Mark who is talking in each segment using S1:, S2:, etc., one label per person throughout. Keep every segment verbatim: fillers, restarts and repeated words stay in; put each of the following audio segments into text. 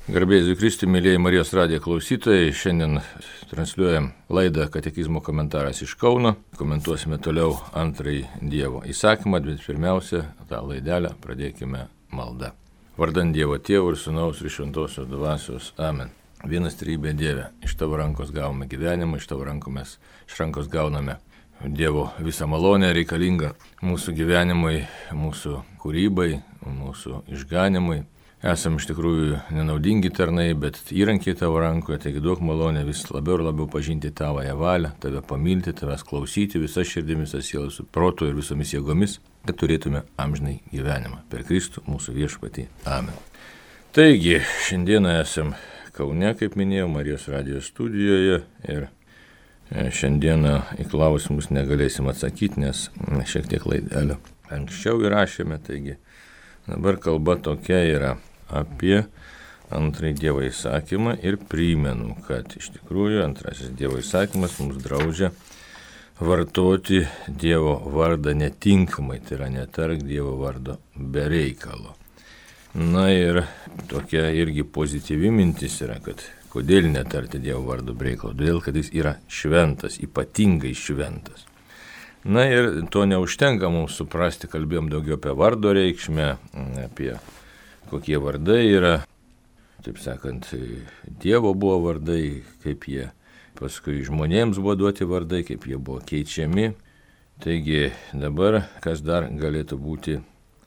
S1: Garbėjai Jėzui Kristui, mėlyjeji Marijos radijo klausytojai, šiandien transliuojam laidą Katekizmo komentaras iš Kauno. Komentuosime toliau antrąjį Dievo įsakymą, bet pirmiausia, tą laidelę pradėkime malda. Vardant Dievo Tėvo ir Sūnaus ir Šventosios Dvasios. Amen. Vienas trejybė Dieve, iš Tavo rankos gavome gyvenimą, iš Tavo rankos mes iš rankos gauname Dievo visą malonę reikalingą mūsų gyvenimui, mūsų kūrybai, mūsų išganimui. Esam iš tikrųjų nenaudingi tarnai, bet įrankiai Tavo rankoje, taigi duok malonę vis labiau ir labiau pažinti Tavąją valią, Tave pamilti, Tavęs klausyti visą širdimi, visą sielą, su protu ir visomis jėgomis, kad turėtume amžinai gyvenimą. Per Kristų mūsų viešpatį. Amen. Taigi, šiandieną esam Kaune, kaip minėjau, Marijos radijos studijoje ir šiandieną į klausimus negalėsim atsakyti, nes šiek tiek laidelio anksčiau įrašėme, taigi dabar kalba tokia yra apie antrąjį Dievo įsakymą ir primenu, kad iš tikrųjų antrasis Dievo įsakymas mums draudžia vartoti Dievo vardą netinkamai, tai yra netark Dievo vardo be reikalo. Na ir tokia irgi pozityvi mintis yra, kad kodėl netarti Dievo vardo be reikalo, todėl kad jis yra šventas, ypatingai šventas. Na ir to neužtenka mums suprasti, kalbėjom daugiau apie vardo reikšmę, apie kokie vardai yra, taip sakant, Dievo buvo vardai, kaip jie paskui žmonėms buvo duoti vardai, kaip jie buvo keičiami. Taigi dabar kas dar galėtų būti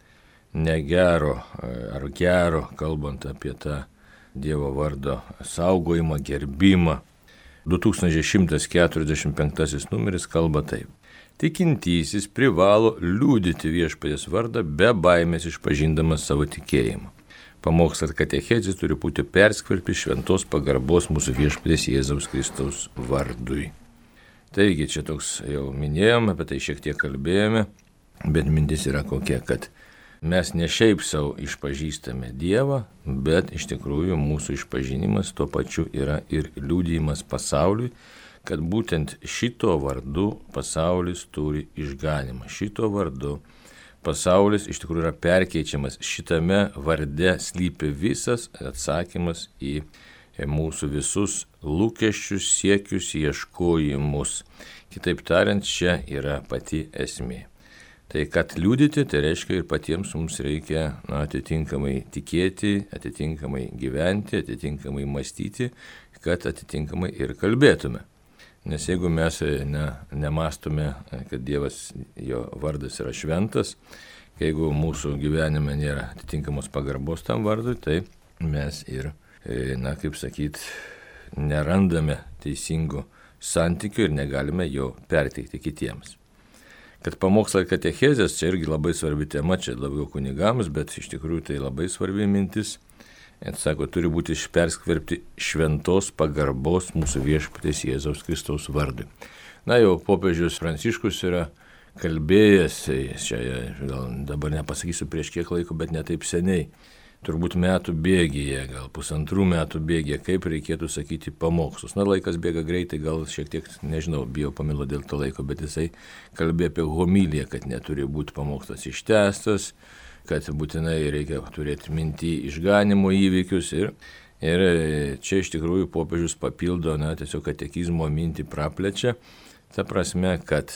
S1: negero ar gero, kalbant apie tą Dievo vardo saugojimą, gerbimą. du tūkstančiai šimtas keturiasdešimt penktasis numeris kalba taip. Tikintysis privalo liudyti viešpaties vardą be baimės išpažindamas savo tikėjimą. Pamokslas katechezės turi būti perskverpti šventos pagarbos mūsų viešpaties Jėzaus Kristaus vardui. Taigi čia toks jau minėjome, apie tai šiek tiek kalbėjome, bet mintis yra kokia, kad mes ne šiaip savo išpažįstame Dievą, bet iš tikrųjų mūsų išpažinimas tuo pačiu yra ir liudijimas pasauliui, kad būtent šito vardu pasaulis turi išganimą. Šito vardu pasaulis iš tikrųjų yra perkeičiamas. Šitame varde slypi visas atsakymas į mūsų visus lūkesčius, siekius, ieškojimus. Kitaip tariant, čia yra pati esmė. Tai kad liudyti, tai reiškia ir patiems mums reikia na, atitinkamai tikėti, atitinkamai gyventi, atitinkamai mąstyti, kad atitinkamai ir kalbėtume. Nes jeigu mes ne, nemastome, kad Dievas, jo vardas yra šventas, jeigu mūsų gyvenime nėra atitinkamos pagarbos tam vardui, tai mes ir, na kaip sakyt, nerandame teisingų santykių ir negalime jo perteikti kitiems. Kad pamokslai katechezės, čia irgi labai svarbi tema, čia labiau kunigams, bet iš tikrųjų tai labai svarbi mintis. Ir sako, turi būti perskverbti šventos pagarbos mūsų viešpaties Jėzaus Kristaus vardui. Na jau popiežius Pranciškus yra kalbėjęs, čia gal dabar nepasakysiu prieš kiek laiko, bet ne taip seniai, turbūt metų bėgyje, gal pusantrų metų bėgyje, kaip reikėtų sakyti pamokslus. Na laikas bėga greitai, gal šiek tiek, nežinau, bijau pamilo dėl to laiko, bet jisai kalbėjo apie homiliją, kad neturi būti pamokslas ištęstas, kad būtinai reikia turėti mintį išganimo įvykius ir, ir čia iš tikrųjų popiežius papildo, na, tiesiog katekizmo mintį praplečia, ta prasme, kad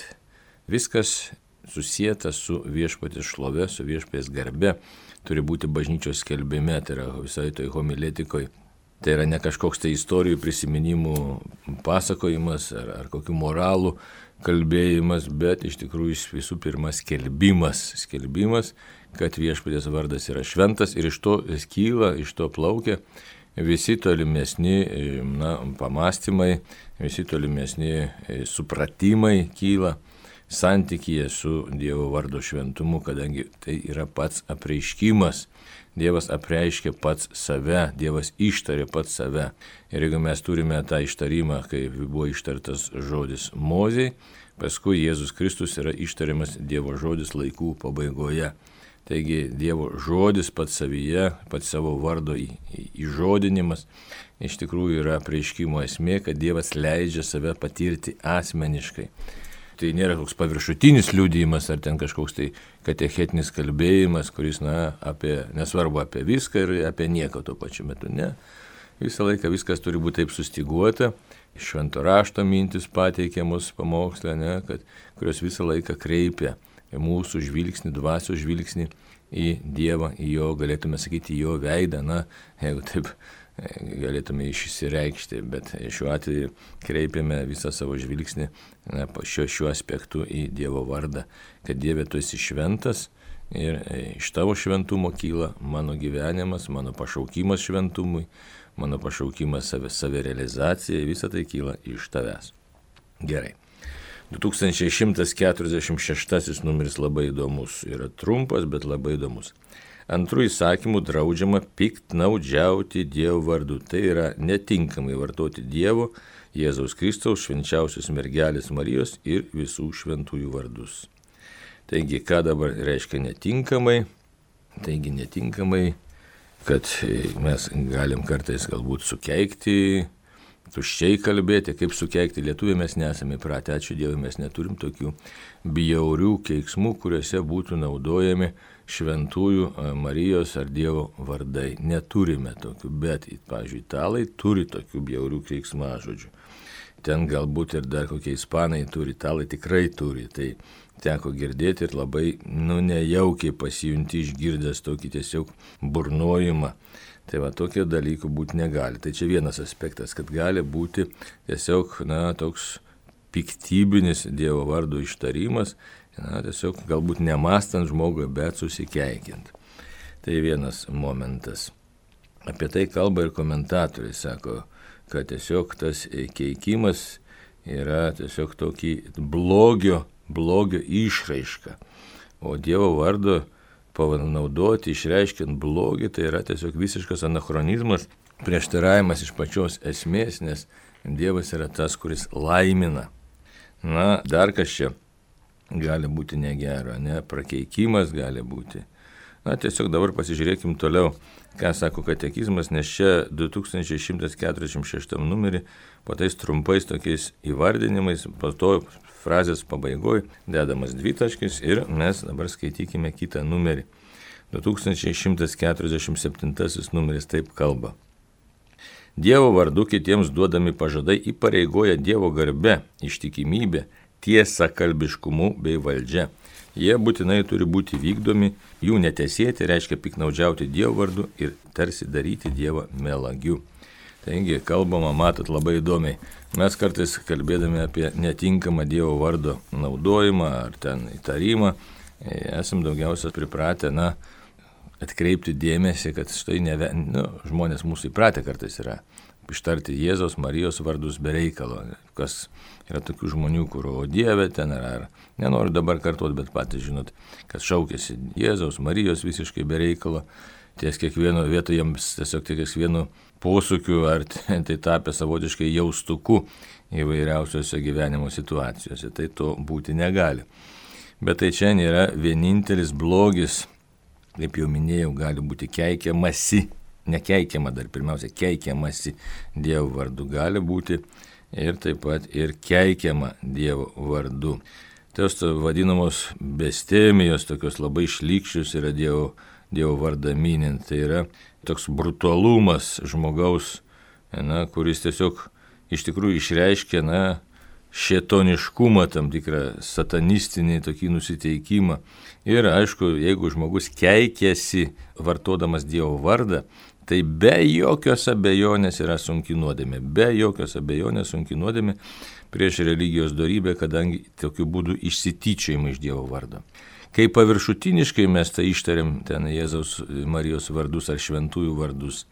S1: viskas susieta su viešpaties šlove, su viešpaties garbe, turi būti bažnyčios skelbime, tai yra visai toj homiletikoje. Tai yra ne kažkoks tai istorijų prisiminimų pasakojimas ar, ar kokių moralų kalbėjimas, bet iš tikrųjų visų pirma skelbimas, skelbimas, kad viešpaties vardas yra šventas ir iš to kyla, iš to plaukia visi tolimesni na, pamastymai, visi tolimesni supratimai kyla santykyje su Dievo vardo šventumu, kadangi tai yra pats apreiškimas. Dievas apreiškia pats save, Dievas ištarė pats save. Ir jeigu mes turime tą ištarimą, kai buvo ištartas žodis Mozei, paskui Jėzus Kristus yra ištariamas Dievo žodis laikų pabaigoje. Taigi Dievo žodis pats savyje, pats savo vardo įžodinimas iš tikrųjų yra apreiškimo esmė, kad Dievas leidžia save patirti asmeniškai. Tai nėra koks paviršutinis liudijimas ar ten kažkoks tai katechetinis kalbėjimas, kuris, na, apie, nesvarbu apie viską ir apie nieką tuo pačiu metu, ne. Visą laiką viskas turi būti taip sustiguota, švento rašto mintis pateikiamos pamokslė, ne, kad, kurios visą laiką kreipia mūsų žvilgsnį, dvasios žvilgsnį į Dievą, į jo, galėtume sakyti, į jo veidą, na, jeigu taip galėtume išsireikšti, bet šiuo atveju kreipiame visą savo žvilgsnį na, šiuo, šiuo aspektu į Dievo vardą, kad Dieve tu esi šventas ir iš tavo šventumo kyla mano gyvenimas, mano pašaukimas šventumui, mano pašaukimas save, savirealizacijai, visą tai kyla iš tavęs. Gerai. du tūkstančiai šimtas keturiasdešimt šeštasis numeris labai įdomus, yra trumpas, bet labai įdomus. Antrų įsakymų draudžiama piktnaudžiauti Dievo vardu, tai yra netinkamai vartoti Dievo, Jėzaus Kristaus, švenčiausios mergelės Marijos ir visų šventųjų vardus. Taigi, ką dabar reiškia netinkamai? Taigi netinkamai, kad mes galim kartais galbūt sukeikti, tuščiai kalbėti, kaip sukeikti. Lietuviai mes nesame įpratę, ačiū Dievui, mes neturim tokių bjaurių keiksmų, kuriuose būtų naudojami šventųjų Marijos ar Dievo vardai. Neturime tokių, bet, pavyzdžiui, italai turi tokių bjaurių keiksmažodžių. Ten galbūt ir dar kokie ispanai turi, italai tikrai turi. Tai teko girdėti ir labai, nu, nejaukiai pasijunti išgirdęs tokį tiesiog burnojimą. Tai va, tokio dalykų būti negali. Tai čia vienas aspektas, kad gali būti tiesiog, na, toks piktybinis Dievo vardo ištarimas, na, tiesiog galbūt nemastant žmogui, bet susikeikiant. Tai vienas momentas. Apie tai kalba ir komentatoriai, sako, kad tiesiog tas keikimas yra tiesiog tokį blogio, blogio išraiška. O Dievo vardo panaudoti, išreiškiant blogį, tai yra tiesiog visiškas anachronizmas, prieštaravimas iš pačios esmės, nes Dievas yra tas, kuris laimina. Na, dar kas čia gali būti negero, ne, prakeikimas gali būti. Na, tiesiog dabar pasižiūrėkim toliau, ką sako katekizmas, nes čia du tūkstančiai šimtas keturiasdešimt šeštam numerį po tais trumpais tokiais įvardinimais, po to frazės pabaigoje dedamas dvitaškis ir mes dabar skaitykime kitą numerį. du tūkstančiai šimtas keturiasdešimt septintasis numeris taip kalba. Dievo vardu kitiems duodami pažadai įpareigoja Dievo garbe, ištikimybė, tiesa kalbiškumu bei valdžia. Jie būtinai turi būti vykdomi, jų netesėti reiškia piknaudžiauti Dievo vardu ir tarsi daryti Dievą melagiu. Taigi, kalbama, matot, labai įdomiai. Mes kartais kalbėdami apie netinkamą Dievo vardo naudojimą ar ten įtarimą, esam daugiausia pripratę, na, atkreipti dėmesį, kad štai neve, nu, žmonės mūsų įpratę kartais yra ištarti Jėzaus, Marijos vardus be reikalo. Kas yra tokių žmonių, kur o Dieve ten ar, ar nenoriu dabar kartuoti, bet patys žinot, kad šaukėsi Jėzaus, Marijos visiškai be reikalo. Ties kiekvieno vietoje jiems tiesiog ties kiekvienu posūkiu ar tai tapę savotiškai jaustuku įvairiausiose gyvenimo situacijose. Tai to būti negali. Bet tai čia nėra vienintelis blogis, kaip jau minėjau, gali būti keikiamasi, nekeikiama dar pirmiausia, keikiamasi Dievo vardu gali būti ir taip pat ir keikiama Dievo vardu. Tos vadinamos bestemijos, tokios labai šlykščius yra Dievo Dievo vardą minint, tai yra toks brutalumas žmogaus, na, kuris tiesiog iš tikrųjų išreiškia, na, šėtoniškumą, tam tikrą satanistinį tokį nusiteikimą. Ir aišku, jeigu žmogus keikiasi vartodamas Dievo vardą, tai be jokios abejonės yra sunki nuodėmė, be jokios abejonės sunki nuodėmė prieš religijos dorybę, kadangi tokiu būdu išsityčiojama iš Dievo vardo. Kai paviršutiniškai mes tai ištariam ten Jėzaus, Marijos vardus ar šventųjų vardus,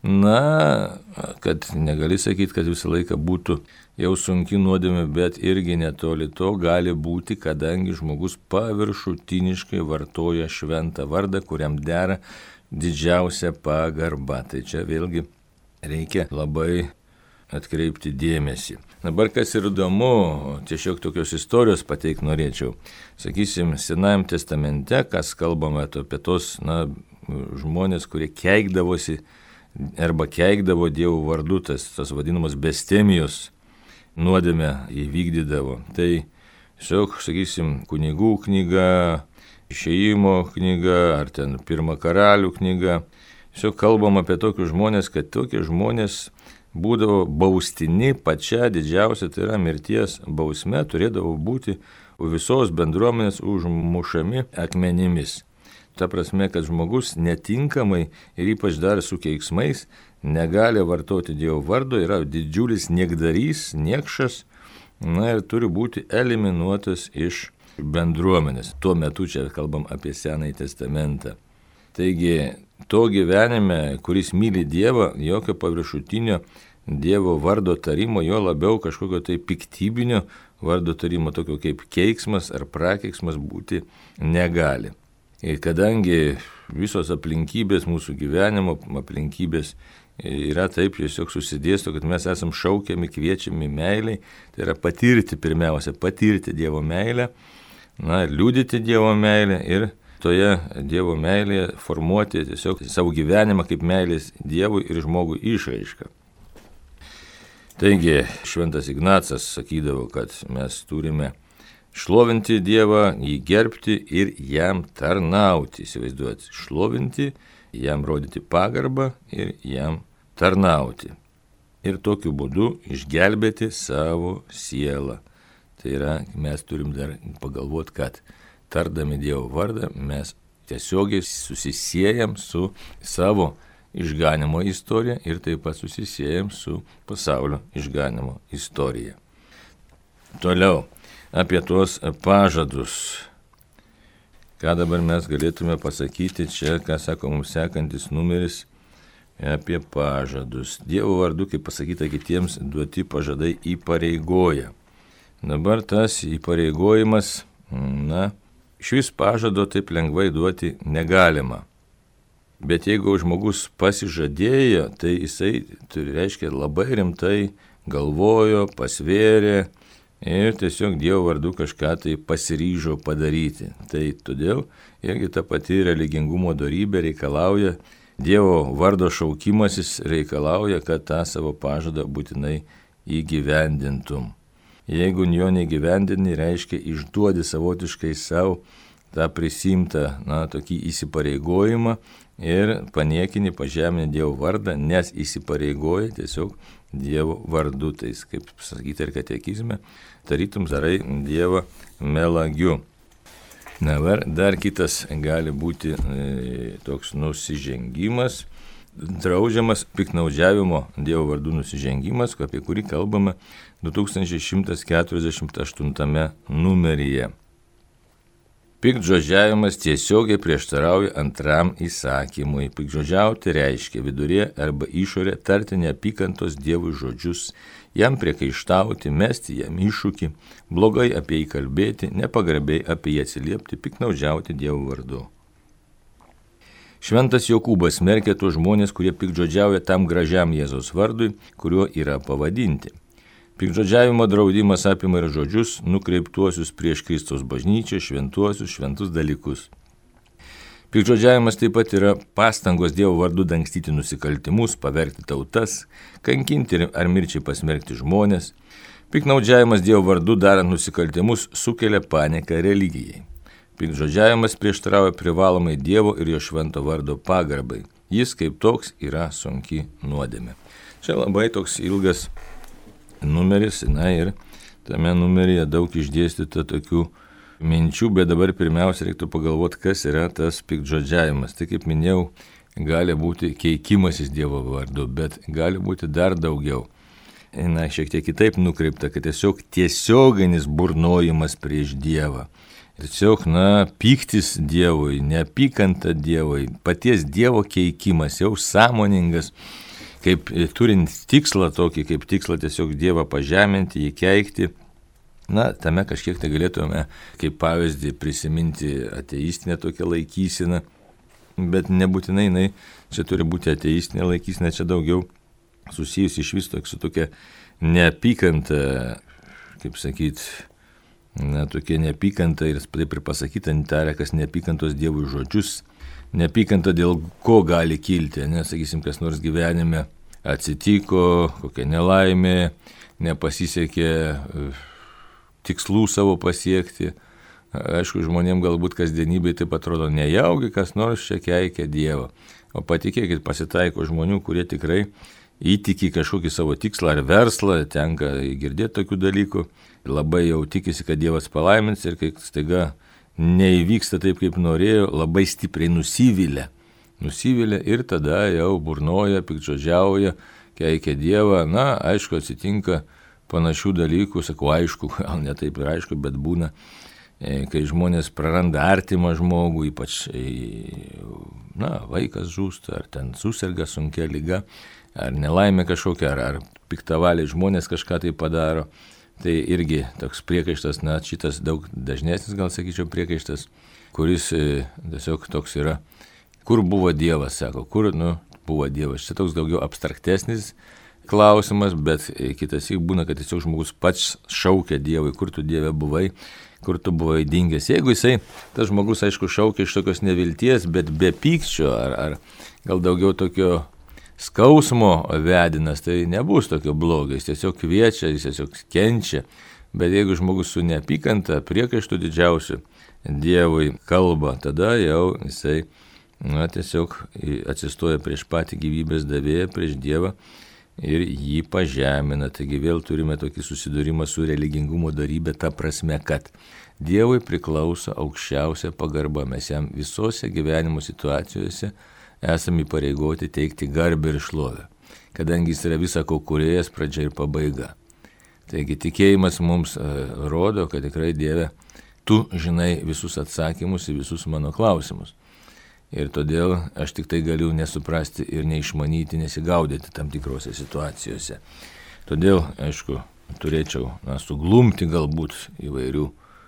S1: na, kad negali sakyti, kad visą laiką būtų jau sunki nuodėmė, bet irgi netoli to gali būti, kadangi žmogus paviršutiniškai vartoja šventą vardą, kuriam dera didžiausia pagarba. Tai čia vėlgi reikia labai atkreipti dėmesį. Dabar kas ir įdomu, tiesiog tokios istorijos pateikti norėčiau. Sakysim, Senajam testamente, kas kalbame apie tos, na, žmonės, kurie keikdavosi arba keikdavo Dievo vardu, tas, tas vadinamas bestemijos nuodėmę įvykdydavo. Tai Tiesiog, sakysim, kunigų knyga, išėjimo knyga, ar ten pirma karalių knyga. Tiesiog kalbam apie tokius žmonės, kad tokie žmonės būdavo baustini pačia didžiausia, tai yra mirties bausme, turėdavo būti visos bendruomenės užmušami akmenimis. Ta prasme, kad žmogus netinkamai ir ypač dar su keiksmais negali vartoti Dievo vardo, yra didžiulis niekdarys, niekšas, na ir turi būti eliminuotas iš bendruomenės. Tuo metu čia kalbam apie Senąjį testamentą. Taigi, to gyvenime, kuris myli Dievą, jokio paviršutinio Dievo vardo tarimo, jo labiau kažkokio tai piktybinio vardo tarimo, tokio kaip keiksmas ar prakeiksmas būti negali. Ir kadangi visos aplinkybės mūsų gyvenimo, aplinkybės yra taip tiesiog susidėsto, kad mes esam šaukiami, kviečiami meiliai, tai yra patirti pirmiausia, patirti Dievo meilę, na, liudyti Dievo meilę ir toje Dievo meilėje formuoti tiesiog savo gyvenimą kaip meilės Dievui ir žmogui išraišką. Taigi, šventas Ignacas sakydavo, kad mes turime šlovinti Dievą, jį gerbti ir jam tarnauti. Įsivaizduoti, šlovinti, jam rodyti pagarbą ir jam tarnauti. Ir tokiu būdu išgelbėti savo sielą. Tai yra, mes turim dar pagalvoti, kad tardami Dievo vardą mes tiesiogiai susisiejam su savo išganimo istorija ir taip pat susisiejam su pasaulio išganimo istorija. Toliau, apie tuos pažadus. Ką dabar mes galėtume pasakyti čia, ką sako mums sekantis numeris apie pažadus. Dievo vardu, kaip pasakyta, kitiems duoti pažadai įpareigoja. Dabar tas įpareigojimas, na, šis pažado taip lengvai duoti negalima. Bet jeigu žmogus pasižadėjo, tai jisai, tai reiškia, labai rimtai galvojo, pasvėrė ir tiesiog Dievo vardu kažką tai pasiryžo padaryti. Tai todėl irgi ta pati religingumo dorybė reikalauja, Dievo vardo šaukimasis reikalauja, kad tą savo pažadą būtinai įgyvendintum. Jeigu jo negyvendini, reiškia išduodi savotiškai savo tą prisimtą, na, tokį įsipareigojimą ir paniekini, pažemini Dievo vardą, nes įsipareigoja tiesiog Dievo vardu, tai kaip sakyti ir katekizme, tarytum darai Dievą melagiu. Na, dar kitas gali būti e, toks nusižengimas, draudžiamas piktnaudžiavimo Dievo vardu nusižengimas, apie kurį kalbame du tūkstančiai šimtas keturiasdešimt aštuntame numeryje. Piktžodžiavimas tiesiogiai prieštarauja antram įsakymui. Piktžodžiauti reiškia vidurė arba išorė tarti neapykantos Dievui žodžius, jam priekaištauti, mesti jam iššūkį, blogai apie jį kalbėti, nepagarbiai apie jį atsiliepti, piktnaudžiauti Dievo vardu. Šventas Jokūbas smerkia tuos žmonės, kurie piktžodžiauja tam gražiam Jėzaus vardui, kuriuo yra pavadinti. Piktžodžiavimo draudimas apima ir žodžius nukreiptuosius prieš Kristaus bažnyčią, šventuosius, šventus dalykus. Piktžodžiavimas taip pat yra pastangos Dievo vardu dangstyti nusikaltimus, pavergti tautas, kankinti ar mirčiai pasmerkti žmonės. Piktnaudžiavimas Dievo vardu darant nusikaltimus sukelia paniką religijai. Piktžodžiavimas prieštarauja privalomai Dievo ir jo švento vardo pagarbai. Jis kaip toks yra sunki nuodėmė. Čia labai toks ilgas numeris, na ir tame numeryje daug išdėstyta tokių minčių, bet dabar pirmiausia reiktų pagalvoti, kas yra tas piktžodžiavimas. Tai kaip minėjau, gali būti keikimasis Dievo vardu, bet gali būti dar daugiau. Na, šiek tiek kitaip nukreipta, kad tiesiog tiesioginis burnojimas prieš Dievą. Tiesiog, na, pyktis Dievui, neapykanta Dievui, paties Dievo keikimas, jau sąmoningas, kaip turint tikslą tokį, kaip tikslą tiesiog Dievą pažeminti, jį keikti. Na, tame kažkiek tai galėtume kaip pavyzdį prisiminti ateistinę tokią laikyseną, bet nebūtinai jinai čia turi būti ateistinė laikysena, čia daugiau susijusi iš vis su tokia neapykanta, kaip sakyt, na, tokia neapykanta ir taip ir pasakyta, taria, kas neapykantos Dievui žodžius, neapykanta dėl ko gali kilti, nes, sakysim, kas nors gyvenime atsitiko, kokia nelaimė, nepasisekė, tikslų savo pasiekti. Aišku, žmonėms galbūt kasdienybėje taip atrodo nejaugi, kas nors čia keikia Dievą. O patikėkit, pasitaiko žmonių, kurie tikrai įtiki kažkokį savo tikslą ar verslą, tenka girdėti tokių dalykų, labai jau tikisi, kad Dievas palaimins ir kai staiga neįvyksta taip, kaip norėjo, labai stipriai nusivilia. Nusivilia ir tada jau burnoja, piktžodžiauja, keikia Dievą. Na, aišku, atsitinka panašių dalykų, sakau, aišku, gal ne taip ir aišku, bet būna, kai žmonės praranda artimą žmogų, ypač, na, vaikas žūsta, ar ten susirga sunkia liga, ar nelaimė kažkokia, ar, ar piktavaliai žmonės kažką tai padaro. Tai irgi toks priekaištas, na, šitas daug dažnesnis, gal sakyčiau, priekaištas, kuris tiesiog toks yra, kur buvo Dievas, sako, kur, nu, buvo Dievas. Čia toks daugiau abstraktesnis klausimas, bet kitas įk būna, kad tiesiog žmogus pats šaukia Dievui, kur tu Dieve buvai, kur tu buvai dingęs. Jeigu jisai, tas žmogus, aišku, šaukia iš tokios nevilties, bet be pykčio, ar, ar gal daugiau tokio skausmo vedinas, tai nebus tokio blogo, jis tiesiog kviečia, jis tiesiog kenčia, bet jeigu žmogus su neapykanta, priekaištų didžiausiu Dievui kalba, tada jau jisai, na, tiesiog atsistoja prieš patį gyvybės davėją, prieš Dievą ir jį pažemina. Taigi vėl turime tokį susidūrimą su religingumo darybė, ta prasme, kad Dievui priklauso aukščiausia pagarba, mes jam visose gyvenimo situacijose esame įpareigoti teikti garbę ir šlovę, kadangi jis yra visako kūrėjas, pradžia ir pabaiga. Taigi tikėjimas mums uh, rodo, kad tikrai Dieve, tu žinai visus atsakymus į visus mano klausimus. Ir todėl aš tik tai galiu nesuprasti ir neišmanyti, nesigaudyti tam tikrose situacijose. Todėl, aišku, turėčiau, na, suglumti galbūt įvairių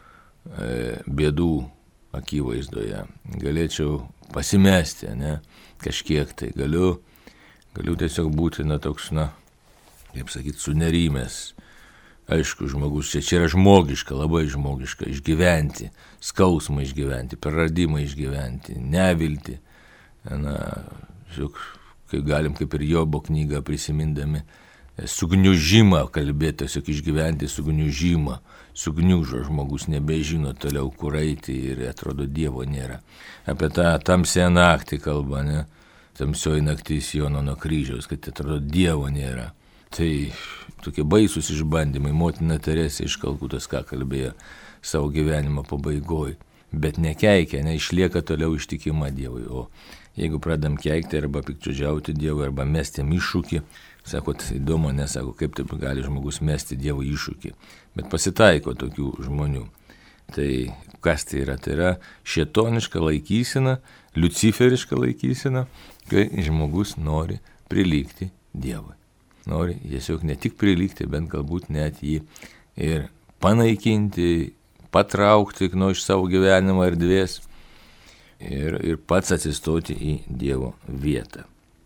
S1: e, bėdų akivaizdoje. Galėčiau pasimesti, ne, kažkiek tai galiu, galiu tiesiog būti, na, toks, na, kaip sakyti, sunerimęs. Aišku, žmogus, čia, čia yra žmogiška, labai žmogiška, išgyventi, skausmą išgyventi, praradimą išgyventi, nevilti. Na, žiūrėk, kaip galim, kaip ir Jobo knygą prisimindami, sugniužimą kalbėti, tiesiog išgyventi sugniužimą. Sugniužo žmogus, nebežino toliau, kur eiti ir atrodo Dievo nėra. Apie tą tamsią naktį kalba, ne? Tamsioji naktis Jono nuo kryžiaus, kad atrodo Dievo nėra. Tai tokie baisus išbandymai, motina Teresė iš Kalkutos, ką kalbėjo savo gyvenimo pabaigoje. Bet nekeikia, neišlieka toliau ištikima Dievui. O jeigu pradam keikti arba piktžodžiauti Dievui, arba mesti jam iššūkį, sakot, įdomu, nesako, kaip taip gali žmogus mesti Dievui iššūkį. Bet pasitaiko tokių žmonių. Tai kas tai yra? Tai yra šėtoniška laikysena, liuciferiška laikysena, kai žmogus nori prilygti Dievui. Nori tiesiog ne tik prilygti, bent galbūt net jį ir panaikinti, patraukti nuo iš savo gyvenimo erdvės ir, ir pats atsistoti į Dievo vietą.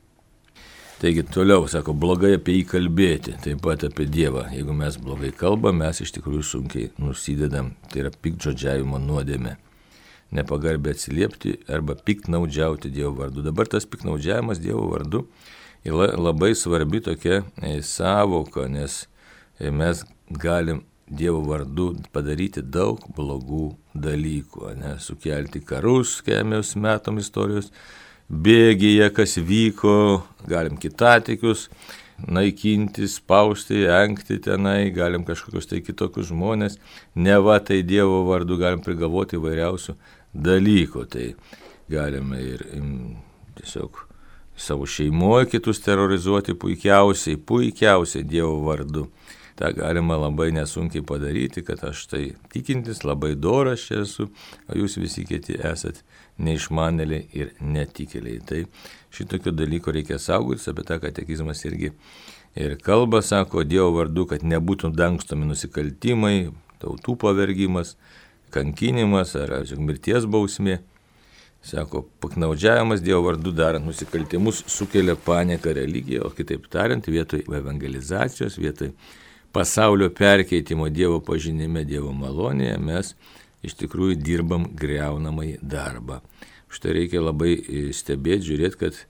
S1: Taigi toliau, sako, blogai apie jį kalbėti, taip pat apie Dievą. Jeigu mes blogai kalbam, mes iš tikrųjų sunkiai nusidedam, tai yra piktžodžiavimo nuodėmė. Nepagarbiai atsiliepti arba piktnaudžiauti Dievo vardu. Dabar tas piktnaudžiavimas Dievo vardu yra labai svarbi tokia sąvoka, nes mes galim Dievo vardu padaryti daug blogų dalykų, ne, sukelti karus, keliams metom istorijos, bėgyje, kas vyko, galim kitatikius naikinti, spausti, engti tenai, galim kažkokius tai kitokius žmonės, neva tai Dievo vardu galim prigalvoti įvairiausių dalykų, tai galime ir im, tiesiog savo šeimoje kitus terrorizuoti puikiausiai, puikiausiai Dievo vardu. Ta galima labai nesunkiai padaryti, kad aš tai tikintis, labai doras čia esu, o jūs visi kiti esat neišmanėliai ir netikėliai. Tai šitokio dalyko reikia saugotis, apie tą katekizmas irgi ir kalba, sako, Dievo vardu, kad nebūtų dangstomi nusikaltimai, tautų pavergimas, kankinimas ar mirties bausmė. Sako, piktnaudžiavimas Dievo vardu darant nusikaltimus sukelia panieką religiją, o kitaip tariant, vietoj evangelizacijos, vietoj pasaulio perkeitimo Dievo pažinime, Dievo malonėje, mes iš tikrųjų dirbam greunamai darbą. Štai reikia labai stebėti, žiūrėti, kad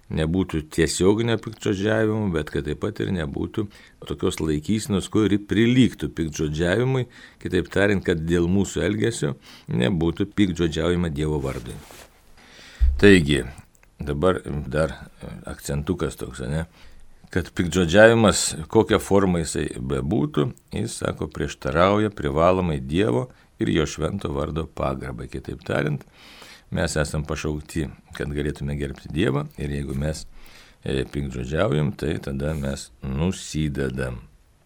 S1: nebūtų tiesioginio piktžodžiavimo, bet kad taip pat ir nebūtų tokios laikysenos, kuri prilygtų piktžodžiavimui, kitaip tariant, kad dėl mūsų elgesio nebūtų piktžodžiaujama Dievo vardui. Taigi, dabar dar akcentukas toks, ne? Kad piktžodžiavimas, kokią formą jisai bebūtų, jis, sako, prieštarauja privalomai Dievo ir jo švento vardo pagarbai. Kitaip tariant, mes esam pašaukti, kad galėtume gerbti Dievą ir jeigu mes piktžodžiaujam, tai tada mes nusidedam.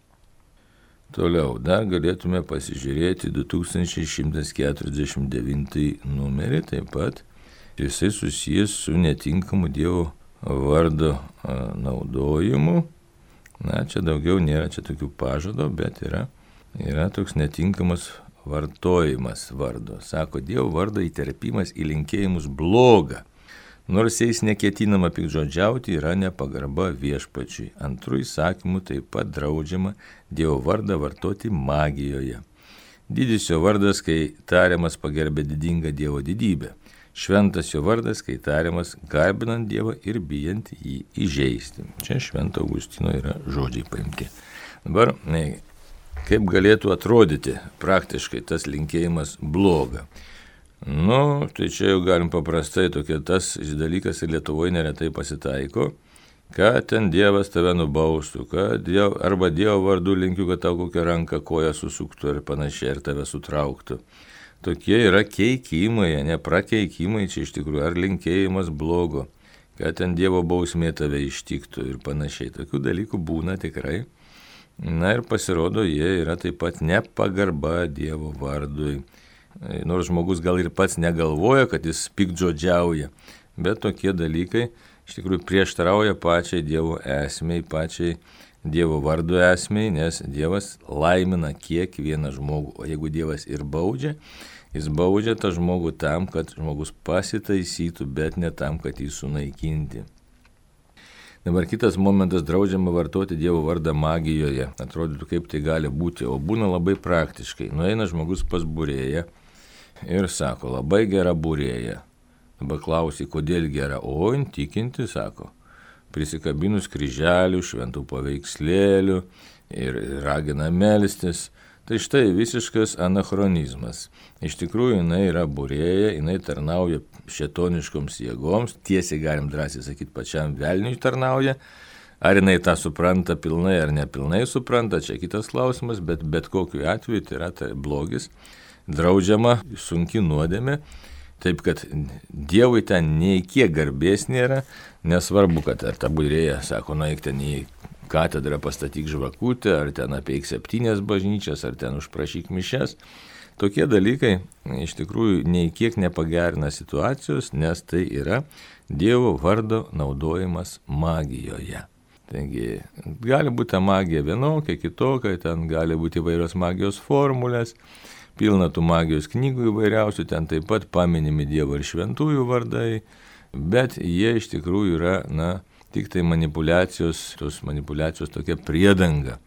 S1: Toliau, dar galėtume pasižiūrėti du tūkstančiai šimtas keturiasdešimt devintą numerį, taip pat jisai susijęs su netinkamu Dievo vardo naudojimu. Na, čia daugiau nėra čia tokių pažado, bet yra, yra toks netinkamas vartojimas vardo. Sako, Dievo vardo įterpimas į linkėjimus bloga. Nors jais neketinama piktžodžiauti, yra nepagarba viešpačiui. Antrų įsakymų taip pat draudžiama Dievo vardą vartoti magijoje. Didis jo vardas, kai tariamas pagerbė didingą Dievo didybę. Šventas jo vardas, kai tariamas garbinant Dievą ir bijant jį įžeisti. Čia Švento Augustino yra žodžiai paimti. Dabar, ne, kaip galėtų atrodyti praktiškai tas linkėjimas bloga? Nu, tai čia jau galim paprastai tokia tas dalykas ir Lietuvoje neretai pasitaiko, kad ten Dievas tave nubaustų, kad diev, arba Dievo vardu linkiu, kad tau kokią ranką koją susuktų ir panašiai, ir tave sutrauktų. Tokie yra keikimai, ne prakeikimai, čia iš tikrųjų, ar linkėjimas blogo, kad ten Dievo bausmė tave ištiktų ir panašiai. Tokių dalykų būna tikrai. Na ir pasirodo, jie yra taip pat nepagarba Dievo vardui. Nors žmogus gal ir pats negalvoja, kad jis piktžodžiauja, bet tokie dalykai iš tikrųjų prieštarauja pačiai Dievo esmei, pačiai Dievo vardo esmei, nes Dievas laimina kiekvieną žmogų. O jeigu Dievas ir baudžia, jis baudžia tą žmogų tam, kad žmogus pasitaisytų, bet ne tam, kad jį sunaikinti. Dabar kitas momentas, draudžiama vartoti Dievo vardą magijoje. Atrodytų, kaip tai gali būti, o būna labai praktiškai. Nueina žmogus pas būrėją ir sako, labai gera būrėja. Dabar klausi, kodėl gera? O, tikinti, sako, prisikabinus kryželių, šventų paveikslėlių ir ragina melstis. Tai štai visiškas anachronizmas. Iš tikrųjų, jinai yra būrėja, jinai tarnauja šėtoniškoms jėgoms, tiesiai galim drąsiai sakyti, pačiam velniui tarnauja. Ar jinai tą supranta pilnai ar nepilnai supranta, čia kitas klausimas, bet bet kokiu atveju tai yra tai blogis, draudžiama, sunki nuodėmė, taip kad Dievui ten nei kiek garbės nėra, nesvarbu, kad ar ta būrėja, sako, nueik ten į katedrą pastatyk žvakutę, ar ten apeik septynias bažnyčias, ar ten užprašyk mišes. Tokie dalykai iš tikrųjų nei kiek nepagerina situacijos, nes tai yra Dievo vardo naudojimas magijoje. Taigi, gali būti ta magija vienokia, kitokia, ten gali būti įvairios magijos formulės, pilna tų magijos knygų įvairiausių, ten taip pat paminimi Dievo ir šventųjų vardai, bet jie iš tikrųjų yra, na, tik tai manipulacijos, tos manipulacijos tokia priedanga.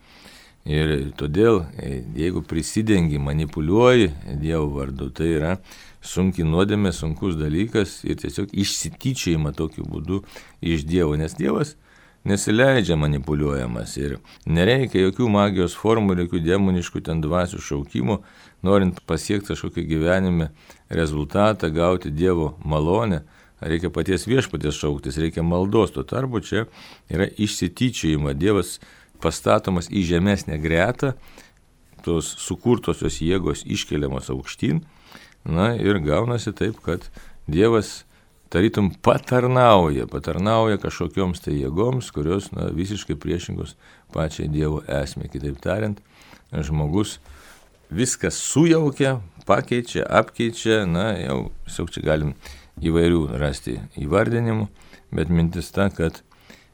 S1: Ir todėl, jeigu prisidengi, manipuliuoji Dievo vardu, tai yra sunki nuodėmė, sunkus dalykas ir tiesiog išsityčiojama tokiu būdu iš Dievo, nes Dievas nesileidžia manipuliuojamas ir nereikia jokių magijos formų, jokių demoniškų ten dvasių šaukimų, norint pasiekti kažkokį gyvenime rezultatą, gauti Dievo malonę. Reikia paties viešpaties šauktis, reikia maldos, tuo tarpu čia yra išsityčiojama, Dievas pastatomas į žemesnę gretą, tos sukurtosios jėgos iškeliamos aukštyn, na ir gaunasi taip, kad Dievas tarytum patarnauja, patarnauja kažkokioms tai jėgoms, kurios, na, visiškai priešingos pačiai Dievo esmė. Kitaip tariant, žmogus viską sujaukia, pakeičia, apkeičia, na, jau tiesiog čia galim įvairių rasti įvardinimų, bet mintis ta, kad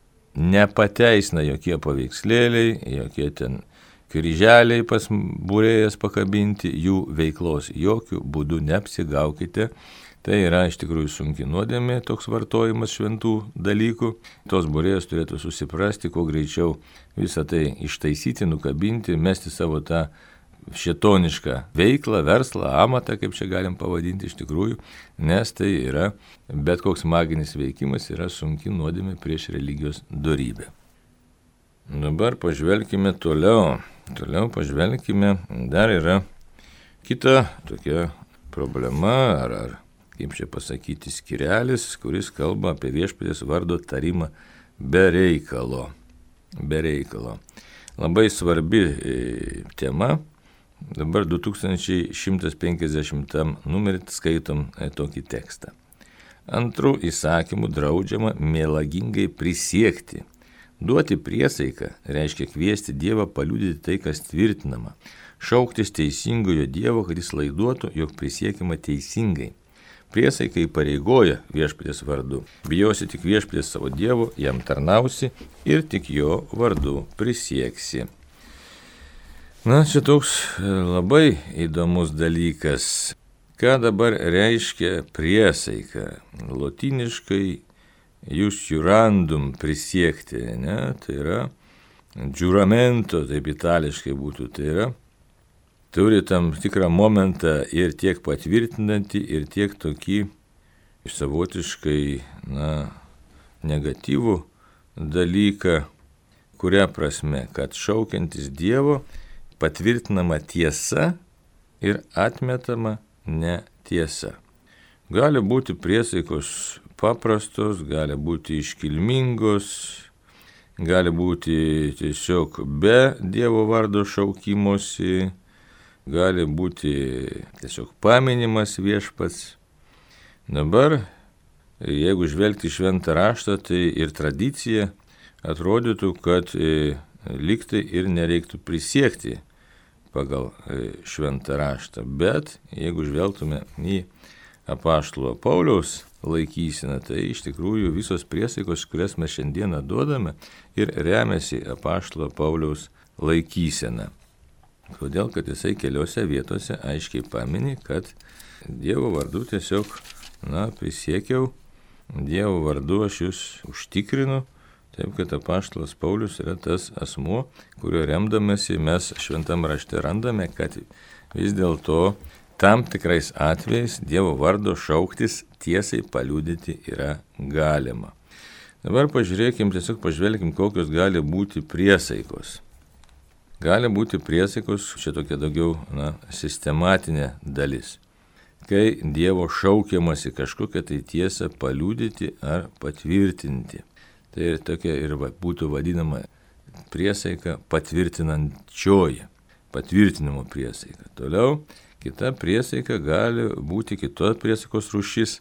S1: nepateisina jokie paveikslėliai, jokie ten kryželiai pas būrėjas pakabinti jų veiklos. Jokių būdų neapsigaukite. Tai yra iš tikrųjų sunki nuodėmė, toks vartojimas šventų dalykų. Tos būrėjas turėtų susiprasti, kuo greičiau visą tai ištaisyti, nukabinti, mesti savo tą šėtonišką veiklą, verslą, amatą, kaip čia galim pavadinti iš tikrųjų, nes tai yra bet koks maginis veikimas yra sunki nuodėmė prieš religijos dorybę. Dabar pažvelkime toliau. Toliau pažvelkime, dar yra kita tokia problema, ar, ar kaip čia pasakyti, skirelis, kuris kalba apie viešpaties vardo tarimą be reikalo. Be reikalo. Labai svarbi tema. Dabar du tūkstančiai šimtas penkiasdešimtam numerį skaitom tokį tekstą. Antrų įsakymų draudžiama melagingai prisiekti. Duoti priesaiką reiškia kviesti Dievą paliudyti tai, kas tvirtinama. Šauktis teisingojo Dievo, kad jis laiduotų, jog prisiekima teisingai. Priesaika įpareigoja viešpaties vardu. Bijosi tik viešpaties savo Dievo, jam tarnausi ir tik jo vardu prisieksi. Na, čia toks labai įdomus dalykas. Ką dabar reiškia priesaika? Lotyniškai jūs jurandum prisiekti, ne? Tai yra giuramento, taip itališkai būtų, tai yra turi tam tikrą momentą ir tiek patvirtinantį, ir tiek tokį savotiškai, na, negatyvų dalyką, kuria prasme, kad šaukiantis Dievo patvirtinama tiesa ir atmetama netiesa. Gali būti priesaikos paprastos, gali būti iškilmingos, gali būti tiesiog be Dievo vardo šaukimosi, gali būti tiesiog paminimas viešpats. Dabar, jeigu žvelgti šventą raštą, tai ir tradicija atrodytų, kad liktai ir nereiktų prisiekti pagal šventą raštą. Bet jeigu žvelgtume į apaštalo Pauliaus laikyseną, tai iš tikrųjų visos priesaikos, kurias mes šiandieną duodame, ir remiasi apaštalo Pauliaus laikyseną. Todėl, kad jisai keliose vietose aiškiai pamini, kad Dievo vardu tiesiog, na, prisiekiau, Dievo vardu aš jūs užtikrinu. Taip, kad apaštalas Paulius yra tas asmuo, kurio remdamasi mes šventam rašte randame, kad vis dėlto tam tikrais atvejais Dievo vardo šauktis tiesiai paliudyti yra galima. Dabar pažiūrėkim, tiesiog pažvelkim, kokios gali būti priesaikos. Gali būti priesaikos, čia tokia daugiau, na, sistematinė dalis. Kai Dievo šaukiamasi kažkokią tai tiesą paliudyti ar patvirtinti. Tai tokia ir būtų vadinama priesaika patvirtinančioji, patvirtinimo priesaika. Toliau, kita priesaika gali būti kitos priesaikos rūšis,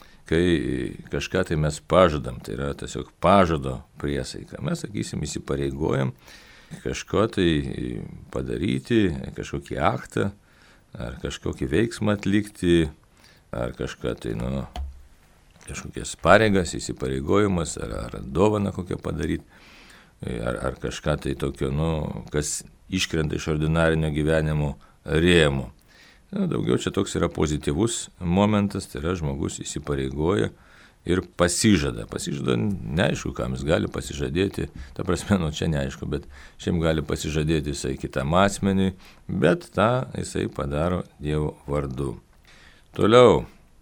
S1: kai kažką tai mes pažadam, tai yra tiesiog pažado priesaika. Mes, sakysim, įsipareigojam kažko tai padaryti, kažkokį aktą, ar kažkokį veiksmą atlikti, ar kažką tai, nu, kažkokias pareigas, įsipareigojimas, ar, ar dovaną kokią padaryti, ar, ar kažką tai tokio, nu, kas iškrenta iš ordinarinio gyvenimo rėmų. Na, daugiau čia toks yra pozityvus momentas, tai yra žmogus įsipareigoja ir pasižada. Pasižada, neaišku, kam jis gali pasižadėti, ta prasme, nu, čia neaišku, bet šiam gali pasižadėti jisai kitam asmeniui, bet tą jisai padaro Dievo vardu. Toliau,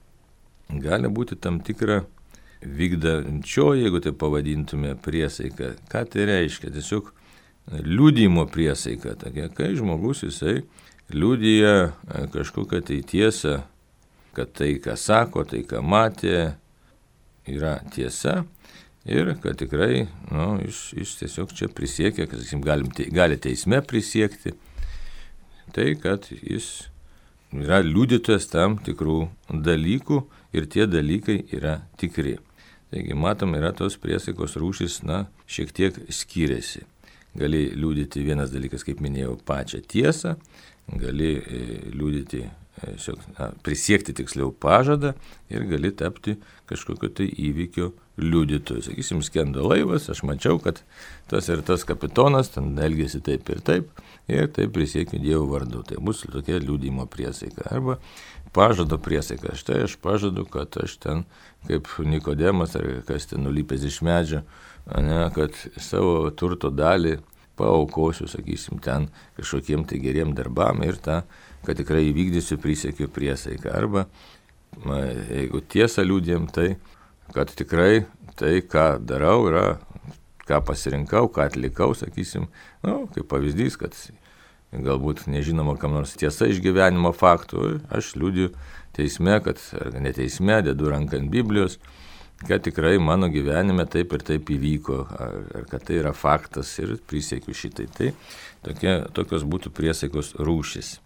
S1: gali būti tam tikra vykdančioji, jeigu tai pavadintume, priesaika. Ką tai reiškia? Tiesiog liudijimo priesaika. Tokia, kai žmogus jisai liudija kažkokią tai tiesą, kad tai, ką sako, tai, ką matė, yra tiesa ir kad tikrai, nu, jis, jis tiesiog čia prisiekia, kad, sakysim, galim, gali teisme prisiekti, tai, kad jis yra liudytojas tam tikrų dalykų ir tie dalykai yra tikri. Taigi, matom, yra tos priesaikos rūšys, na, šiek tiek skiriasi. Gali liudyti vienas dalykas, kaip minėjau, pačią tiesą, gali e, liudyti, e, na, prisiekti tiksliau pažadą ir gali tapti kažkokio tai įvykio liudytoju. Sakysim, skendo laivas, aš mačiau, kad tas ir tas kapitonas ten elgėsi taip ir taip ir taip prisiekiu Dievo vardu. Tai bus tokia liudijimo priesaika. Arba pažado priesaika. Štai aš pažadu, kad aš ten, kaip Nikodemas ar kas ten nulypęs iš medžio, ne, kad savo turto dalį paaukosiu, sakysim, ten kažkokiem tai geriem darbam ir tą, kad tikrai įvykdysiu prisiekiu priesaiką. Arba, na, jeigu tiesą liūdėm, tai kad tikrai tai, ką darau, yra, ką pasirinkau, ką atlikau, sakysim, nu, kaip pavyzdys, kad galbūt nežinoma kam nors tiesa iš gyvenimo faktų, aš liūdžiu teisme, kad ar ne teisme, dedu ranką ant Biblijos, kad tikrai mano gyvenime taip ir taip įvyko, ar, ar kad tai yra faktas ir prisiekiu šitai. Tai tokie, tokios būtų priesaikos rūšis.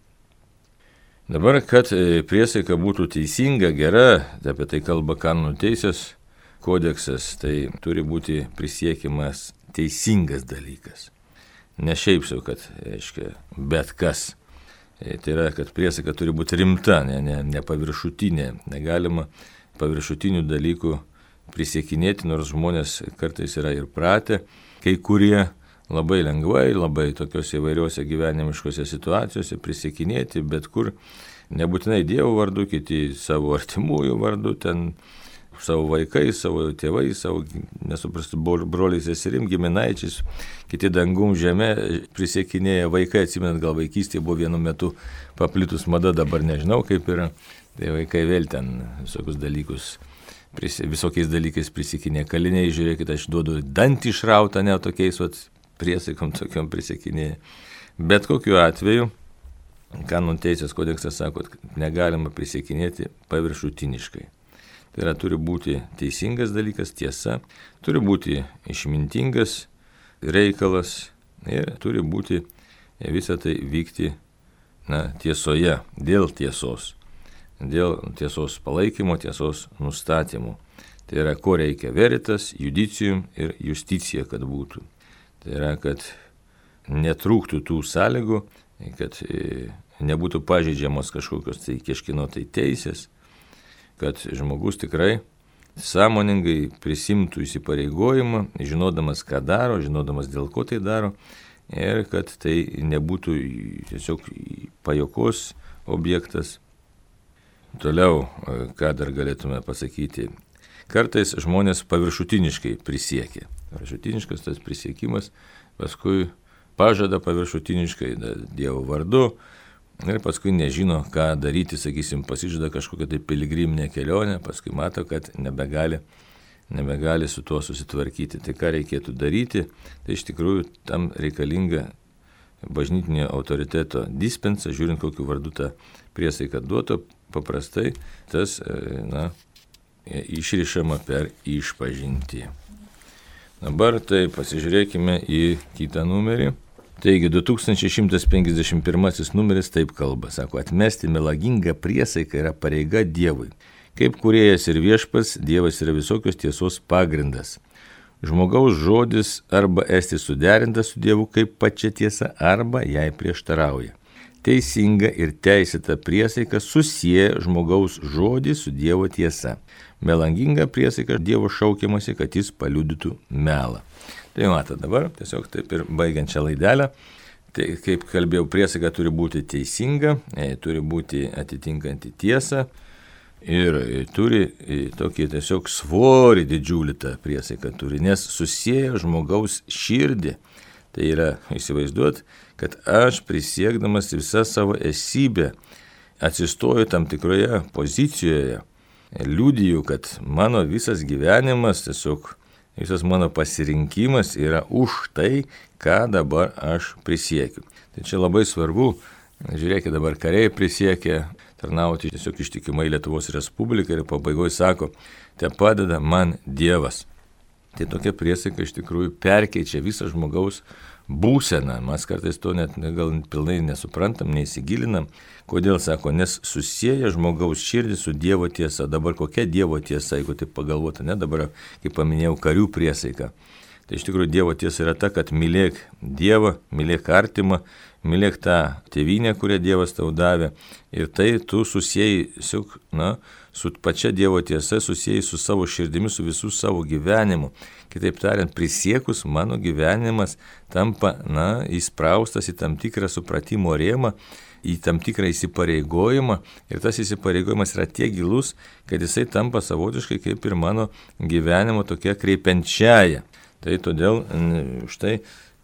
S1: Dabar, kad priesaika būtų teisinga, gera, apie tai kalba kanonų teisės kodeksas, tai turi būti prisiekimas teisingas dalykas. Ne šiaip sau, kad, aiškia, bet kas. Tai yra, kad priesaika turi būti rimta, ne, ne, ne paviršutinė. Negalima paviršutinių dalykų prisiekinėti, nors žmonės kartais yra ir pratę, kai kurie labai lengvai, labai tokios įvairiose gyvenimiškose situacijose prisiekinėti, bet kur nebūtinai Dievo vardu, kiti savo artimųjų vardu, ten savo vaikais, savo tėvais, savo nesuprastų broliais, seserim, giminaičiais, kiti dangum žemė prisiekinėja vaikai, atsimenat, gal vaikystėje buvo vienu metu paplitus mada, dabar nežinau kaip yra, tai vaikai vėl ten visokius dalykus, visokiais dalykais prisiekinė kaliniai, žiūrėkit, aš duodu dantį išrautą, ne tokiais vat, priesaikom tokiom prisiekinėja. Bet kokiu atveju, kanonų teisės kodeksas sako, kad negalima prisiekinėti paviršutiniškai. Tai yra, turi būti teisingas dalykas, tiesa, turi būti išmintingas reikalas ir turi būti visą tai vykti, na, tiesoje, dėl tiesos, dėl tiesos palaikymo, tiesos nustatymų. Tai yra, ko reikia veritas, judicijum ir justicija, kad būtų. Tai yra, kad netrūktų tų sąlygų, kad nebūtų pažeidžiamos kažkokios tai kažkieno tai teisės, kad žmogus tikrai sąmoningai prisimtų įsipareigojimą, žinodamas, ką daro, žinodamas, dėl ko tai daro, ir kad tai nebūtų tiesiog pajokos objektas. Toliau, ką dar galėtume pasakyti, kartais žmonės paviršutiniškai prisiekia. Paviršutiniškas tas prisiekimas, paskui pažada paviršutiniškai Dievo vardu, ir paskui nežino, ką daryti, sakysim, pasižada kažkokią tai piligriminę kelionę, paskui mato, kad nebegali, nebegali su tuo susitvarkyti. Tai ką reikėtų daryti, tai iš tikrųjų tam reikalinga bažnytinio autoriteto dispensa, žiūrint, kokiu vardu tą priesaiką duoto, paprastai tas, na, išrišama per išpažintį. Dabar tai pasižiūrėkime į kitą numerį. Taigi, du tūkstančiai šimtas penkiasdešimt pirmasis numeris taip kalba, sako, atmesti melagingą priesaiką yra pareiga Dievui. Kaip kūrėjas ir viešpats, Dievas yra visokios tiesos pagrindas. Žmogaus žodis arba esti suderintas su Dievu kaip pačia tiesa, arba jai prieštarauja. Teisinga ir teisėta priesaika susieja žmogaus žodį su Dievo tiesa. Melanginga priesaika Dievo šaukiamasi, kad jis paliudytų melą. Tai mato dabar, tiesiog taip ir baigiant šią laidelę, tai kaip kalbėjau, priesaika turi būti teisinga, turi būti atitinkanti tiesą ir turi tokį tiesiog svorį didžiulį tą priesaiką turi, nes susieja žmogaus širdį. Tai yra, įsivaizduot, kad aš prisiekdamas visą savo esybę atsistoju tam tikroje pozicijoje, liudiju, kad mano visas gyvenimas, tiesiog visas mano pasirinkimas yra už tai, ką dabar aš prisiekiu. Tai čia labai svarbu, žiūrėkit, dabar kariai prisiekia tarnauti tiesiog ištikimai Lietuvos Respublikai ir pabaigoje sako, te padeda man Dievas. Tai tokia priesaika iš tikrųjų perkeičia visą žmogaus būseną. Mes kartais to net gal pilnai nesuprantam, neįsigilinam. Kodėl sako, nes susieja žmogaus širdį su Dievo tiesa. Dabar kokia Dievo tiesa, jeigu taip pagalvota, ne dabar, kaip paminėjau, karių priesaika. Tai iš tikrųjų Dievo tiesa yra ta, kad mylėk Dievą, mylėk artimą, mylėk tą tėvynę, kurią Dievas tau davė. Ir tai tu susieji, na, su pačia Dievo tiesa, susieji su savo širdimi, su visų savo gyvenimu. Kitaip tariant, prisiekus mano gyvenimas tampa, na, įspraustas į tam tikrą supratimo rėmą, į tam tikrą įsipareigojimą. Ir tas įsipareigojimas yra tiek gilus, kad jisai tampa savotiškai kaip ir mano gyvenimo tokia kreipiančiaja. Tai todėl štai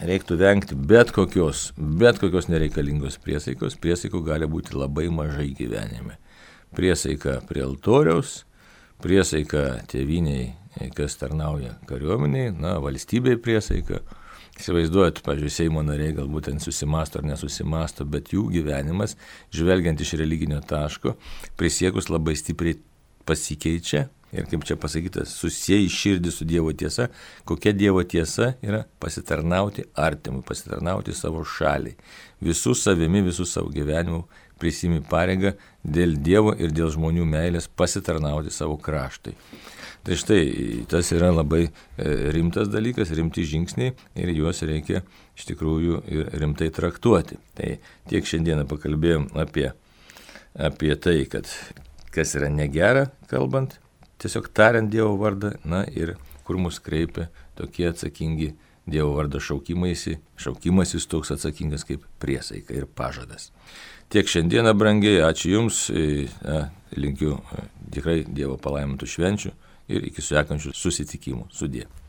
S1: reiktų vengti bet kokios, bet kokios nereikalingos priesaikos. Priesaikų gali būti labai mažai gyvenime. Priesaika prie altoriaus, priesaika tėviniai, kas tarnauja kariuomeniai, na, valstybei priesaika. Įsivaizduojat, pavyzdžiui, Seimo nariai galbūt ten susimasto ar nesusimasto, bet jų gyvenimas, žvelgiant iš religinio taško, prisiekus labai stipriai pasikeičia. Ir kaip čia pasakyta, susieji širdį su Dievo tiesa. Kokia Dievo tiesa yra? Pasitarnauti artimui, pasitarnauti savo šaliai. Visų savimi, visų savo gyvenimu prisimi pareigą dėl Dievo ir dėl žmonių meilės pasitarnauti savo kraštui. Tai štai, tas yra labai rimtas dalykas, rimti žingsniai ir juos reikia iš tikrųjų ir rimtai traktuoti. Tai tiek šiandieną pakalbėjom apie, apie tai, kad kas yra negera kalbant, tiesiog tariant Dievo vardą, na ir kur mus kreipia tokie atsakingi Dievo vardo šaukimaisi, šaukimasis toks atsakingas kaip priesaika ir pažadas. Tiek šiandieną, brangiai, ačiū Jums, na, linkiu tikrai Dievo palaimintų švenčių ir iki sekančių susitikimų. Sudie.